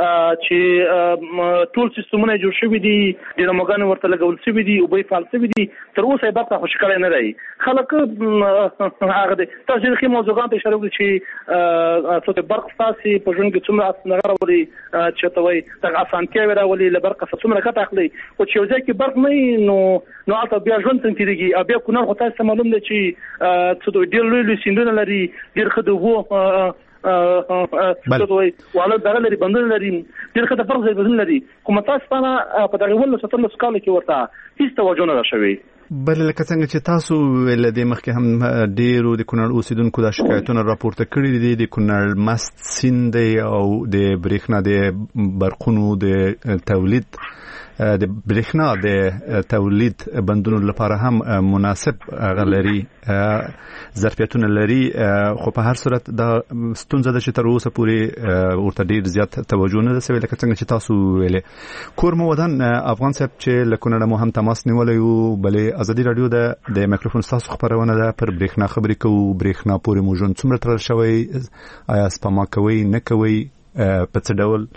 چې ټول سیستمونه جوړ شوي دي د موګانو ورته لګول شوي دي او به فعال شوي دي تر اوسه به تاسو ښکارای نه دی خلک هغه د تاسو د موضوعات اشاره وکړي چې څه برق تاسو په ژوند کې څومره نغراوري چې ته وایي دغه اسانتیا وراولي لبرق څومره کټ اخلي او چې یو ځای کې برق نه نو اته بیا ژوند څنګه کیږي او بیا کونړ خو تاسو معلوم دی چې څه دوی ډېر لوی سیندونه لري ډېر خدو دوی والا دغه لري بندونه لري ډېر خدای برق ځای بندونه لري کوم تاسو په دغه ول ستل سکاله کې ورته هیڅ توجه نه شوي بل لکه څنګه چې تاسو ول د مخکې هم ډیرو د کونړ اوسیدونکو د شکایتونو راپورته کړي دي د کونړ مست سیند او د برېښنا د برقونو د تولید د برېښنا د تولید بندونو لپاره هم مناسب غلري ظرفیتونه لري خو په هر صورت دا ستونزه ده چې تر اوسه پورې ورته ډیر زیات توجه نه شوی لکه څنګه چې تاسو ویلې کور مو ودان افغان صاحب چې لکونه مو هم تماس نیولې یو بلې ازادي رادیو د مایکروفون تاسو خبرونه ده پر برېښنا خبرې کوو برېښنا پورې مو ژوند څومره تړل شوی آیا سپما کوي نه کوي په څه ډول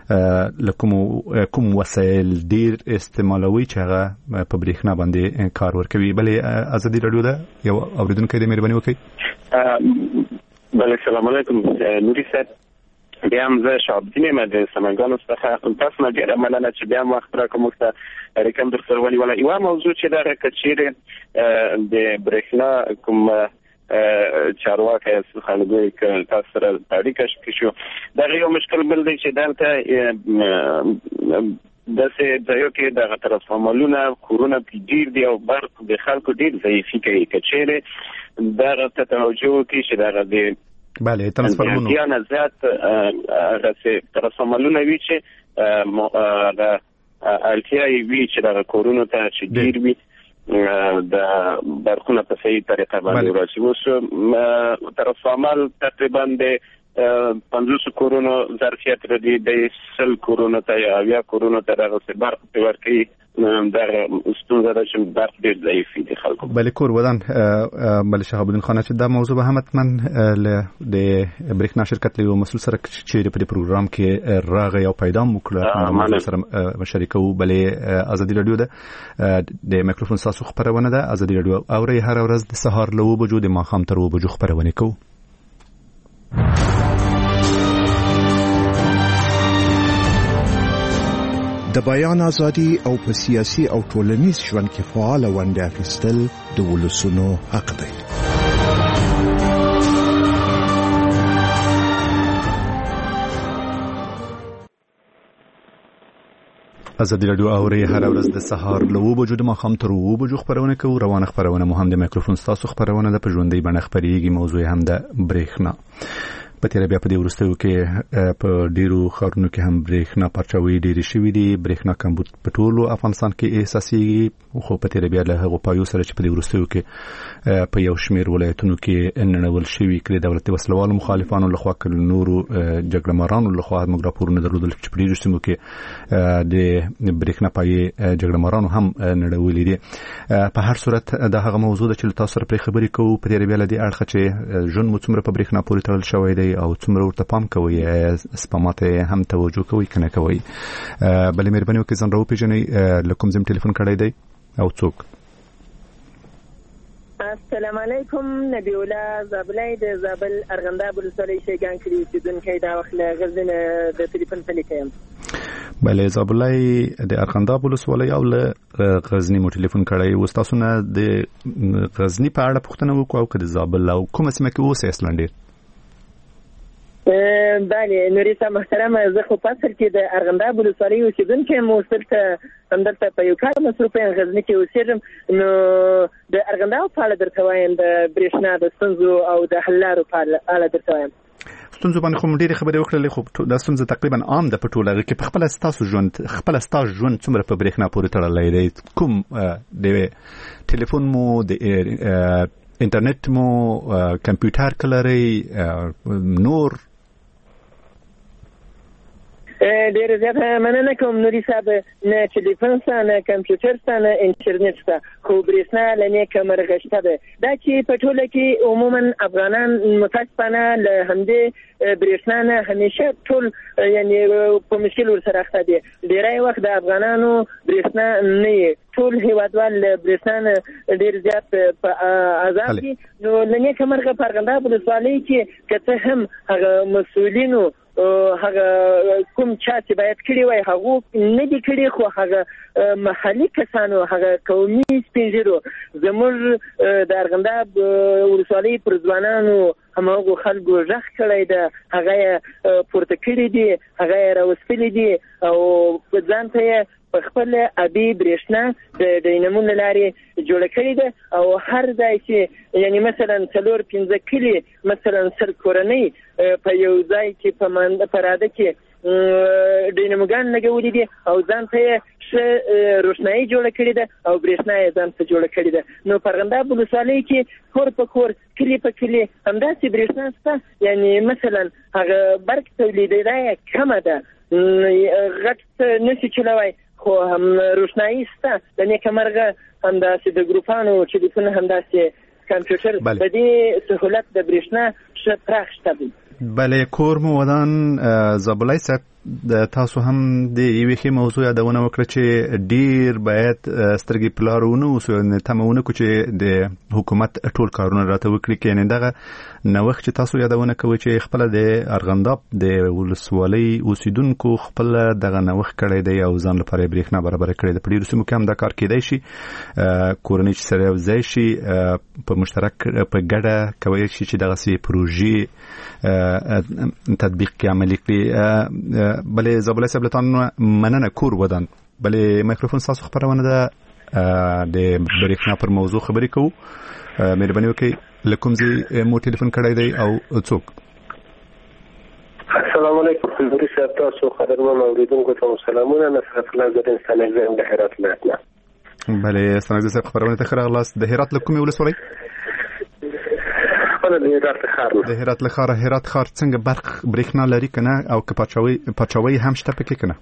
کوم وسایل ډیر استعمالوي چې هغه په برېښنا باندې کار ورکوي بلې ازادي رادیو ده یو اوریدونکو دې مهرباني وکړي بله السلام علیکم نوري صاحب بیا هم زه شهابالدین یم د سمنګانو څخه تاسو نه ډېره مننه چې بیا هم وخت راکړه موږ ته رقم درسره ونیوله یوه موضوع چې دغه که چیرې د برېښنا کوم چارواکي خلګوي ک تاسو سره اړیکه شو دا یو مشکل بل دی چې دلته داسې ځایو کې د ترانسفارمرونو کورونه ډیر دی او برق د خلکو ډیر ضعیفي کوي که چیرې دا ته توجه وکړي چې دا د بله ترانسفارمرونو یا نه زیات هغه ترانسفارمرونه وي چې اړتیا وی چې د کورونو ته چې ډیر وي د برخونه په صحیح طریقه باندې ورسي. اوس طرف عمل تقریبا د 50 کورونو ظرفیت لري د 100 کورونو ته یا کورونو ته راغلي برق په ورکی در ستونزه ده چې برق ډیر ضعیف دي خلکو. بل کور ودان بل شهاب الدین خان چې دا موضوع به حتما د برېښنا شرکت له مسول سره چې په پروګرام کې راغی او پیدا وکړه سره شریکو. بلې ازادي رادیو د میکروفون تاسو خبرونه ده. ازادي رادیو اوري هر ورځ د سهار له 2 بجو د ماښام تر 2 بجو خبرونه کوي. د بیان ازادي او په سیاسي او ټولنیز ژوند کې فعال ونډه اخیستل د ولسونو حق دی. ازادي رادیو اوري هر ورځ د سهار له 2 بجو د ماښام تر 2 بجو خبرونه کوي. روانه خبرونه مو هم د میکروفون تاسو خبرونه د پژوندۍ بڼه خبريږي. موضوع هم د برېښنا په تیر بیا په دې ورستیو کې په ډیرو خارونو کې هم برېښنا پرچاوي ډېری شوي دي. برېښنا کمبود په ټولو افغانستان کې احساسيږي، خو په تیر بیا له هغو پایو سره چې په دې ورستیو کې په یو شمیر ولایتونو کې ننول شوي کړي دولتي وسلوالو مخالفانو لخوا کړي نورو جګړه مارانو لخوا موږ راپورونه درلودل چې په ډیرو سیمو کې د برېښنا پایې جګړه مارانو هم نړولې دي. په هر صورت دا هغه موضوع ده چې تاسو سره پرې خبرې کوو. په تیر بیا له دې اړخه چې ژوند مو څومره په برېښنا پورې تړل شوی دی او څومره ورته پام کوي، سپمات هم توجه کوي کنه کوي. بلې مهرباني وکړئ ځان راوپېژنئ له کوم ځای تلیفون کړی دی او څوک؟ السلام علیکم. نبی الله زابلای د زابل ارغنداب ولسوالۍ شیګان کې اوسېدونکی دا وخت له غزني د تلیفون په لیکه یم. بلې زابلای د ارغنداب ولسوالۍ او له غزني مو تلیفون کړی و. تاسو نه د غزني په اړه پوښتنه وکړو او که د زابل او کومه سیمه کې اوسئ اصلا ډېر؟ بله نوریسا محترمه، زه خو په اصل کې د ارغنداب ولسوالۍ اوسېدونکی یم. اوس همدلته په یو کار مصروف یم، غزني کې اوسېږم. نو د ارغنداب په اړه درته وایم، د برېښنا د ستونزو او د حل لارو په اړه درته وایم. ستونزو باندې خو ډېرې خبرې وکړلې، خو دا ستونزه تقریبا عام ده په ټوله هغه کې. په خپله ستاسو ژوند څومره په برېښنا پورې تړلی دی؟ کوم د ټلیفون مو د انټرنیټ مو کمپیوټر کلرئ نور؟ ډېر زیاته مننه کوم نوري صاحب. نه ټلیفون شته، نه کمپیوټر شته، نه انټرنیټ شته، خو برېښنا له نیکه مرغه شته ده. دا چې په ټوله کې عموما افغانان متاسفانه له همدې برېښنا نه همیشه ټول یعنی په مشکل ورسره اخته دي. ډېری وخت د افغانانو برېښنا نه وي، ټول هیوادوال له برېښنا نه ډېر زیات په عذاب دي. نو له نیکه مرغه په ارغنداب ولسوالۍ کې که څه هم هغه مسؤلینو هغه کوم چا چې باید کړي وای هغه نه دي کړي، خو هغه محلي کسانو، هغه قومي سپین ږیرو زموږ د ارغنداب ولسوالۍ پر ځوانانو هماغو خلکو غږ کړی ده، هغه یې پورته کړي دي، هغه یې راوستلي دي او ځان ته یې په خپل ابي برېښنا د ډینامو له لارې جوړه کړې ده. او هر ځای چې یعنی مثلا 4-5 کلي مثلا سل کورنۍ په یو ځای کې په راده کې ډیناموګان لګولي دي او ځان ته یې ښه روښنایي جوړه کړې ده او برېښنا یې ځان ته جوړه کړې ده. نو په ارغنداب ولسوالۍ کې کور په کور، کلي په کلي همداسې برېښنا شته. یعنی مثلا هغه برق تولیدېدا یې کمه ده، غټ نشي چلوی، خو هم روښنایي شته. د نیکه مرغه همداسې د ګروپانو ټلیفون، همداسې کمپیوټر، د دې سهولت د برېښنا ښه پراخ شته دی. بلې کور مو ودان زابلای صاحب، تاسو هم د یوې ښې موضوع یادونه وکړه چې ډیر باید سترګې په لاره ونه اوسو، تمه ونه کړو چې د حکومت ټول کارونه راته وکړي. که یعنې دغه نوښت چې تاسو یادونه کوئ چې خپله د ارغنداب د ولسوالۍ اوسېدونکو خپله دغه نوښت کړی دی او ځان لپاره یې برېښنا برابره کړې ده. په ډېرو سیمو کې هم دا کار کیدی شي. کورنۍ چې سره یو ځای شي په مشترک په ګډه کولی شي چې دغسې پروژې تطبیق کې عملي کړي. بلې زابلای صاحب له تاسو مننه. کور ودان بلې میکروفون تاسو خبرونه ده د برېښنا پر موضوع خبرې کوو. مهرباني وکړئ له کوم ځای مو ټلیفون کړی دی او څوک؟ السلام علیکم نوري صاحب، تاسو قدرمن اوریدونکو ته سلامونه. نصرت الله زدن ستانګزم د هرات ولایت. بله ستانګزم صاحب خبرونه ته خراغلاست. د هرات له کومې ولسوالۍ؟ خپل د هرات ښار. د هرات له ښار. هرات ښار څنګه برق برېښنا لري کنه او که پاچاوي هم شته پکې کنه؟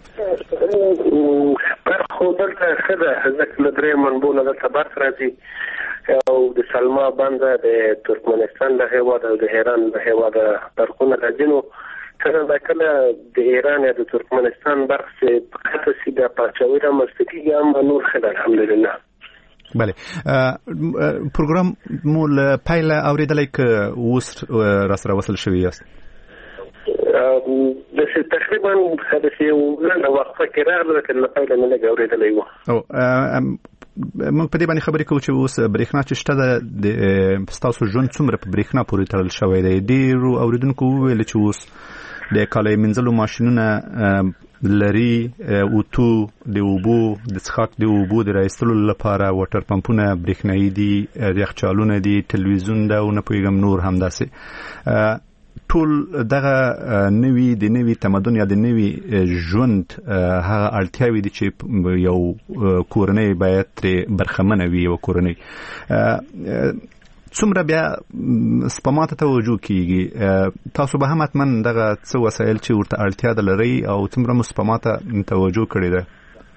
برق خو دلته ښه ده، ځکه له درې منبعو نه دلته برق راځي او د سلما بنده د ترکمنستان له هېواده او د ایران له هېواده برقونه راځي. نو کله د ایران یا د ترکمنستان برق چې په قطع سي د پاچاوي رامنځته کېږي هم نور ښه ده الحمدلله. بله پروګرام مو له پیله اورېدلی که اوس راسره وصل شوي یاست؟ تقریبا د یو لنډه وقفه کې راغله، که له پیله مې لږ اورېدلی وو. موږ په دې باندې خبرې کوو چې اوس برېښنا چې شته ده، ستاسو ژوند څومره په برېښنا پورې تړل شوی دی؟ ډېرو اورېدونکو وویل چې اوس د کالیو مینځلو ماشینونه لري، اوتو د اوبو د څښاک د اوبو د راایستلو لپاره واټر پمپونه برېښنایي دي، یخچالونه دي، تلویزیون ده او نه پوهېږم نور همداسې. ټول دغه د نوي تمدن یا د نوي ژوند هغه اړتیاوې دي چې یو کورنۍ باید ترې برخمنه وي. یو کورنۍ څومره بیا سپما ته توجه کیږي؟ تاسو به هم حتما دغه څه وسایل چې ورته اړتیا ده لرئ او څومره مو سپما ته توجه کړې ده؟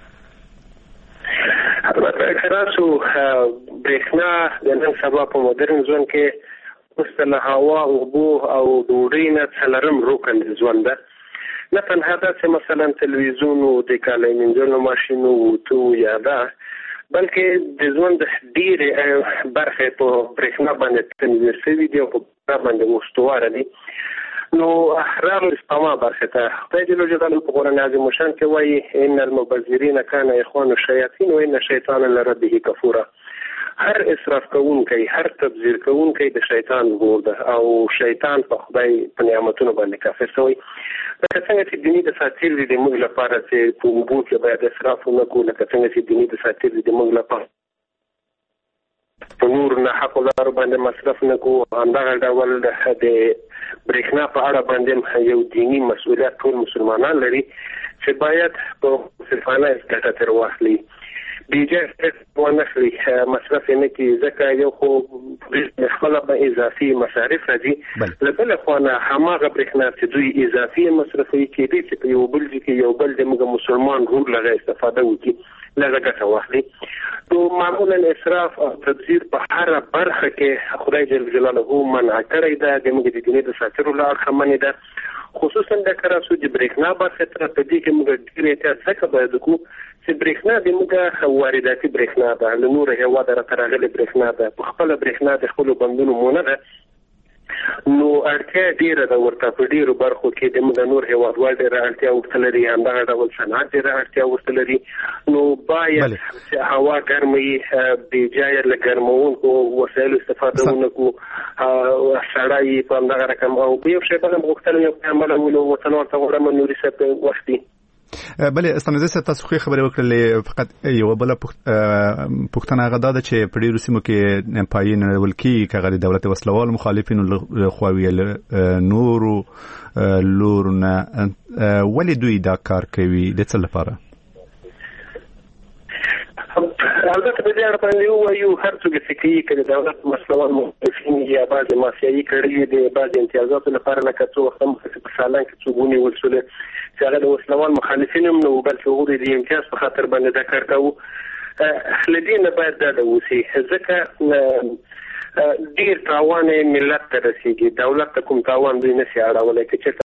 البته تاسو برېښنا د نن سبا په مدرن ژوند کې اوس له هوا، اوبو او ډوډۍ نه څلورم رکن د ژوند ده. نه تنها دا چې مثلا تلویزیون او د کالیو مینځلو ماشین او اوتو یا ده، بلکې د ژوند ډېرې برخې په برېښنا باندې تنظیم شوي دي او په برېښنا باندې استواره دي. نو راغلو سپما برخې ته. خدای جل جلاله په قرآن عظیم الشان کې وایي ان المبذرین کان اخوان الشیاطین و ان الشیطان لربه کفورا. هر اسراف کوونکی، هر تبذیر کوونکی د شیطان ګور ده او شیطان په خدای په نعمتونو باندې کافر شوی. لکه څنګه چې دیني دساتیر دي د موږ لپاره چې په اوبو کې باید اسراف ونه کړو، لکه څنګه چې دیني دساتیر دي د موږ لپاره په نور نه حق لارو باندې مصرف نه کړو. همدغه ډول د برېښنا په اړه باندې یو دیني مسؤلیت ټول مسلمانان لري چې باید په منصفانه ګټه ترې واخلي، بیجه ونخلي، مصرف نه کړي، ځکه یو خو خپله به اضافي مصارف راځي، له بله خوا نه هماغه برېښنا چې دوی اضافي مصرفوي کېدی چې په یو بل ځای کې یو بل د موږ مسلمان ورور لږه استفاده وکړي، لږه ګټه واخلي. نو معمولا اسراف او تبذیر په هره برخه کې خدای جل جلاله منع کړی ده، د موږ د دیني دساتیرو له اړخه منع ده. خصوصا د کراسو د برېښنا برخه ته په دې کې موږ ډېر احتیاط څخه باید وکړو چې برېښنا د موږ وارداتي برېښنا ده، له نورو هېوادو راته راغلې برېښنا ده، په خپله برېښنا د خپلو بندونو مونه ده. نو اړتیا ډېره ده ورته په ډېرو برخو کې د موږ نور هېوادوال ډېره اړتیا ورته لري، همدغه ډول صنعت ډېره اړتیا ورته لري. نو باید چې هوا ګرمه وي، بېجایه له ګرمونکو وسایلو استفاده ونه کړو، سړه یې په همدغه رقم. او په یو شی بل هم غوښتل یو پیغمبر ولو وطن ورته غواړم نوري صاحب وختي. بله استانزه صاحب تاسو خو خبرې وکړلې، فقط یو بله پوښتنه هغه دا ده چې په ډېرو سیمو کې پایې نړول کېږي که هغه د دولت وسلوال مخالفینو لخوا وي نورو لورو نه، ولې دوی دا کار کوي؟ د څه لپاره؟ البته په دې اړه باندې وایو هر څوک چې کوي که د دولت مسلوال مخالفین یا بعضې مافیایي کړي د بعضې امتیازاتو لپاره، لکه څو وخته مخکې په سالنګ کې څوک ونیول شول چې هغه د وسلوال مخالفین هم نه وو، بلکې هغوی د امتیاز په خاطر باندې دا کار کوو. له دې نه باید ډډه وشي، ځکه ډېر تاوان ملت ته رسېږي، دولت ته کوم تاوان دوی نه شي اړولی. که چېرته